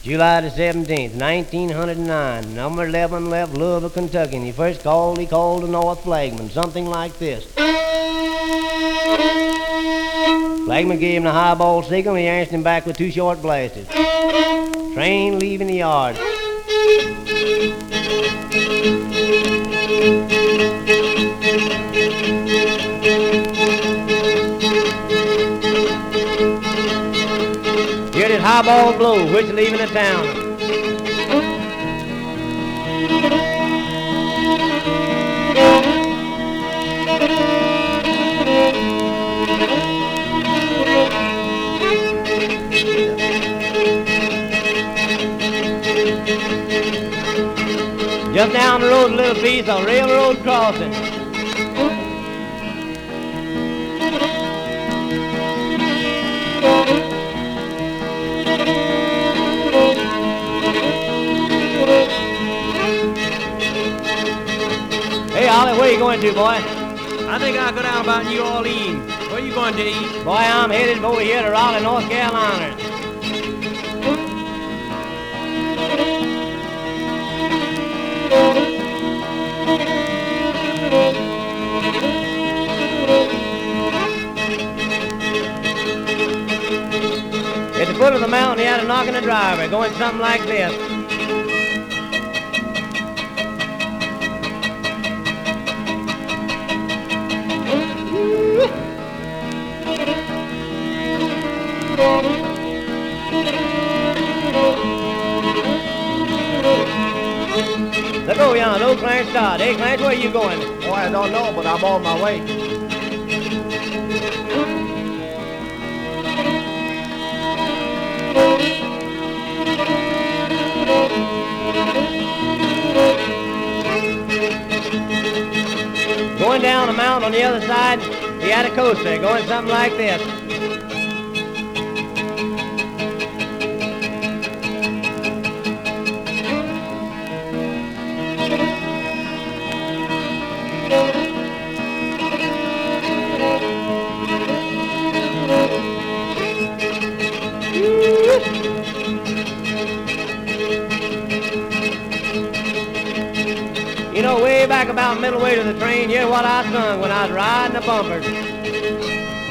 July the 17th, 1909, number 11 left Louisville, Kentucky, and he called the North Flagman, something like this. Flagman gave him the highball signal, and he answered him back with two short blasts. Train leaving the yard. Hear this highball blow, which is leaving the town. Just down the road a little piece, a railroad crossing. Hey, Ollie, where you going to, boy? I think I'll go down about New Orleans. Where you going to eat? Boy, I'm headed over here to Raleigh, North Carolina. At the foot of the mountain, he had a knock on the driver, going something like this. Look over yonder, old Clarence Todd. Hey, Clarence, where are you going? Boy, I don't know, but I'm on my way. Going down the mountain on the other side, he had a coaster going something like this. You know, way back about middle way to the train, here's what I sung when I was riding the bumpers.